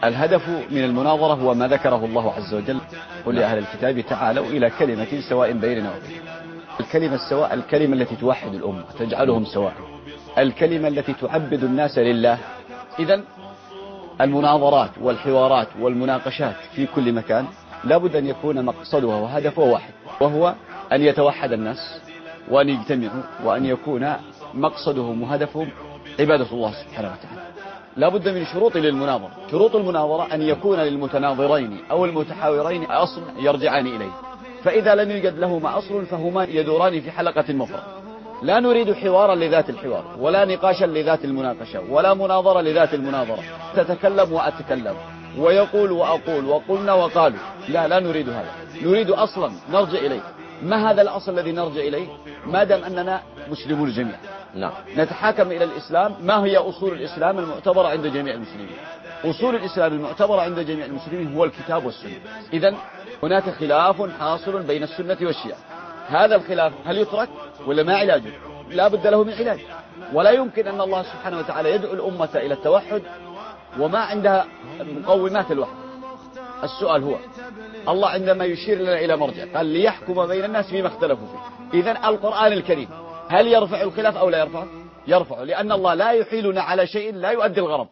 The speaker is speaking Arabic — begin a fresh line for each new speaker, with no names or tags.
الهدف من المناظرة هو ما ذكره الله عز وجل: قل يا أهل الكتاب تعالوا إلى كلمة سواء بيننا وبينكم. الكلمة السواء الكلمة التي توحد الأمة تجعلهم سواء، الكلمة التي تعبد الناس لله. إذن المناظرات والحوارات والمناقشات في كل مكان لابد أن يكون مقصدها وهدفها واحد، وهو أن يتوحد الناس وأن يجتمعوا وأن يكون مقصدهم وهدفهم عبادة الله سبحانه وتعالى. لابد من شروط للمناظرة. شروط المناظرة أن يكون للمتناظرين أو المتحاورين أصل يرجعان إليه، فإذا لم يوجد لهما أصل فهما يدوران في حلقة مفرغة. لا نريد حوارا لذات الحوار، ولا نقاشا لذات المناقشة، ولا مناظرة لذات المناظرة تتكلم وأتكلم ويقول وأقول وقلنا وقالوا. لا نريد هذا، نريد أصلا نرجع إليه. ما هذا الأصل الذي نرجع إليه؟ ما دام أننا مسلمون جميعا نتحاكم إلى الإسلام. ما هي أصول الإسلام المعتبرة عند جميع المسلمين؟ أصول الإسلام المعتبرة عند جميع المسلمين هو الكتاب والسنة. إذن هناك خلاف حاصل بين السنة والشيعة. هذا الخلاف هل يترك ولا ما علاجه؟ لا بد له من علاج. ولا يمكن أن الله سبحانه وتعالى يدعو الأمة إلى التوحد وما عندها مقومات الوحدة. السؤال هو: الله عندما يشير لنا إلى مرجع قال ليحكم بين الناس فيما اختلفوا فيه. إذن القرآن الكريم هل يرفع الخلاف أو لا يرفع؟ يرفع، لأن الله لا يحيلنا على شيء لا يؤدي الغرض.